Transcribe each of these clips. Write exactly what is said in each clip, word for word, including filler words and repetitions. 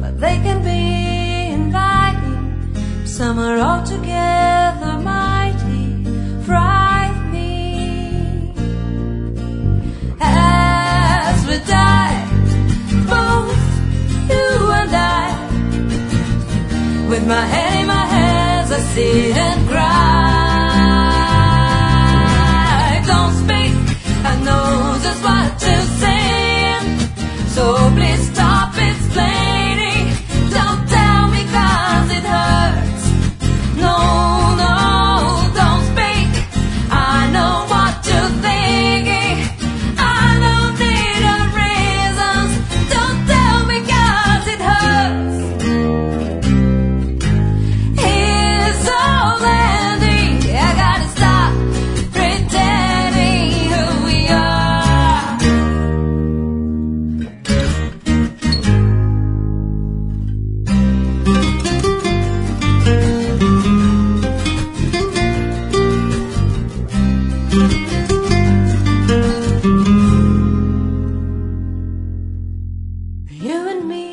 but they can be inviting. Some are altogether mighty, frightening. As we die, both you and I, with my head in my hands, I sit and cry. Don't speak, I know just what to say, so please stop explaining. Don't tell me 'cause it hurts. No, no, don't speak. I know what you're thinking. I don't need a reasons. Don't tell me 'cause it hurts. It's all ending. I gotta stop pretending who we are. You and me,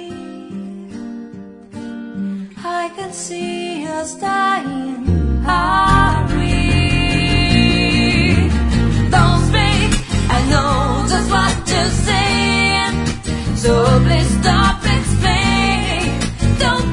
I can see us dying. Are we? Don't speak, I know just what you're saying, so please stop explaining. Don't